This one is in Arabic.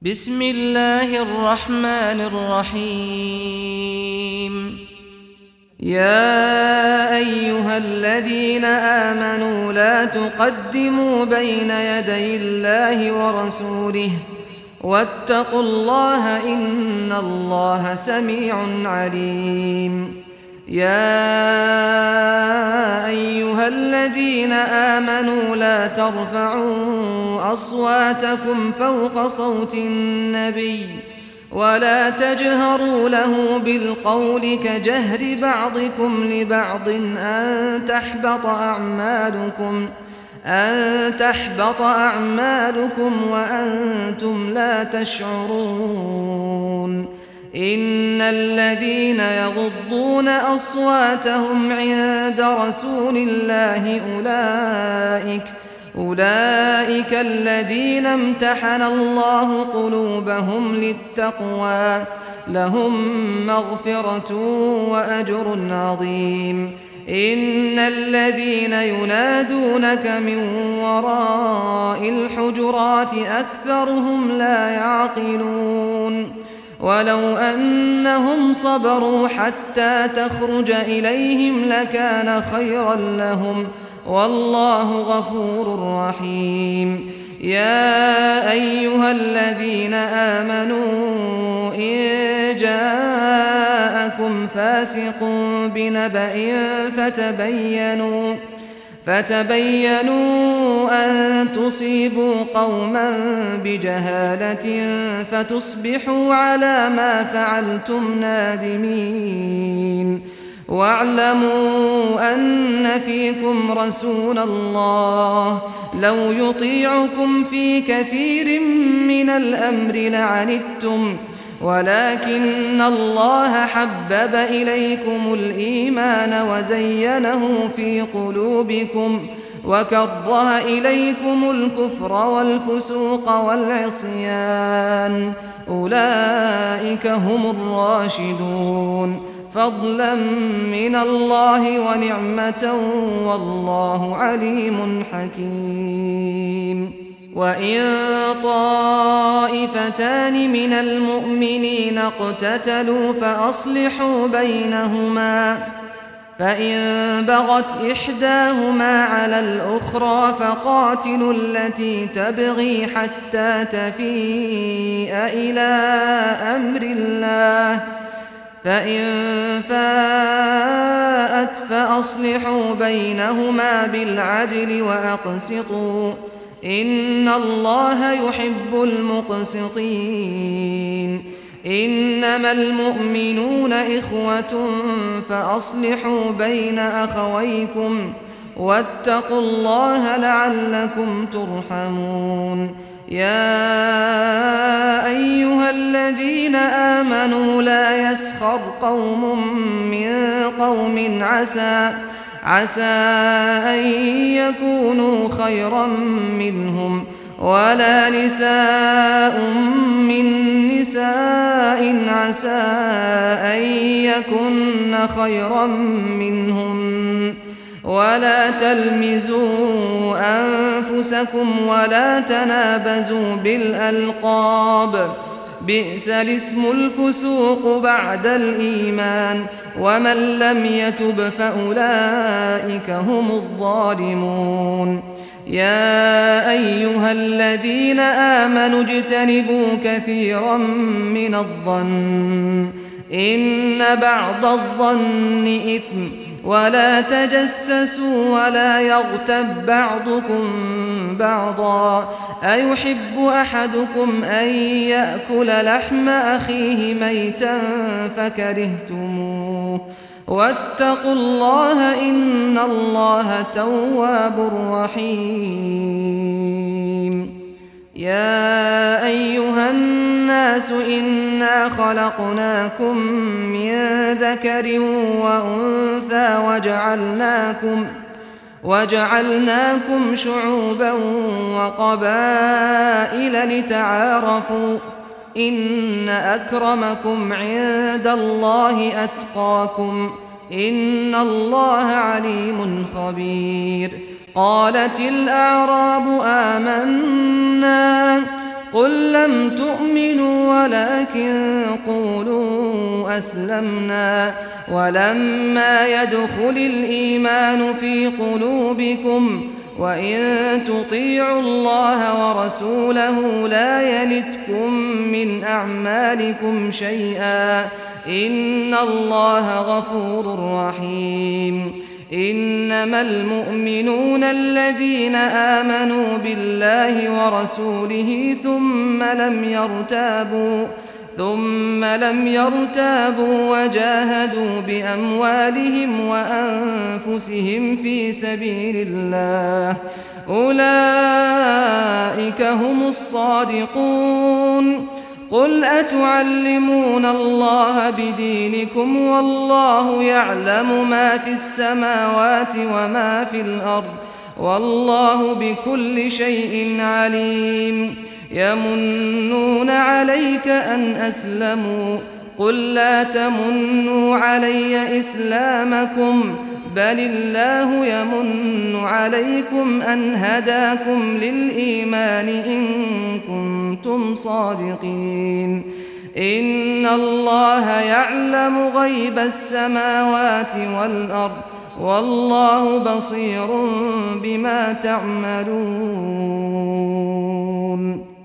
بسم الله الرحمن الرحيم. يا أيها الذين آمنوا لا تقدموا بين يدي الله ورسوله واتقوا الله إن الله سميع عليم. يا أيها الذين آمنوا لا ترفعوا أصواتكم فوق صوت النبي ولا تجهروا له بالقول كجهر بعضكم لبعض أن تحبط أعمالكم وأنتم لا تشعرون. إن الذين يغضون أصواتهم عند رسول الله أولئك الذين امتحن الله قلوبهم للتقوى لهم مغفرة وأجر عظيم. إن الذين ينادونك من وراء الحجرات أكثرهم لا يعقلون. ولو أنهم صبروا حتى تخرج إليهم لكان خيرا لهم والله غفور رحيم. يا أيها الذين آمنوا إن جاءكم فاسق بنبأ فتبينوا أن تصيبوا قوما بجهالة فتصبحوا على ما فعلتم نادمين. واعلموا أن فيكم رسول الله لو يطيعكم في كثير من الأمر لعنتم ولكن الله حبب إليكم الإيمان وزينه في قلوبكم وكره إليكم الكفر والفسوق والعصيان أولئك هم الراشدون فضلا من الله ونعمة والله عليم حكيم. وإن طائفتان من المؤمنين اقتتلوا فأصلحوا بينهما فإن بغت إحداهما على الأخرى فقاتلوا التي تبغي حتى تفيء إلى أمر الله فإن فاءت فأصلحوا بينهما بالعدل وأقسطوا إن الله يحب المقسطين. إنما المؤمنون إخوة فأصلحوا بين أخويكم واتقوا الله لعلكم ترحمون. يا أيها الذين آمنوا لا يسخر قوم من قوم عسى أن يكونوا خيرا منهم ولا نساء من نساء عسى أن يكن خيرا منهم ولا تلمزوا أنفسكم ولا تنابزوا بالألقاب بئس الاسم الفسوق بعد الإيمان ومن لم يتب فأولئك هم الظالمون. يا أيها الذين آمنوا اجتنبوا كثيرا من الظن إن بعض الظن إثم ولا تجسسوا ولا يغتب بعضكم بعضا أيحب أحدكم أن يأكل لحم أخيه ميتا فكرهتموه واتقوا الله إن الله تواب رحيم. يا أيها الناس إنا خلقناكم من ذكر وأنثى وجعلناكم شعوبا وقبائل لتعارفوا إن أكرمكم عند الله أتقاكم إن الله عليم خبير. قالت الأعراب آمنا قل لم تؤمنوا ولكن قولوا أسلمنا ولما يدخل الإيمان في قلوبكم وإن تطيعوا الله ورسوله لا يلتكم من أعمالكم شيئا إن الله غفور رحيم إنما المؤمنون الذين آمنوا بالله ورسوله ثم لم يرتابوا وجاهدوا بأموالهم وأنفسهم في سبيل الله أولئك هم الصادقون قل أتعلمون الله بدينكم والله يعلم ما في السماوات وما في الأرض والله بكل شيء عليم يمنون عليك أن أسلموا قل لا تمنوا علي إسلامكم بل الله يمن عليكم أن هداكم للإيمان إن كنتم صادقين إن الله يعلم غيب السماوات والأرض والله بصير بما تعملون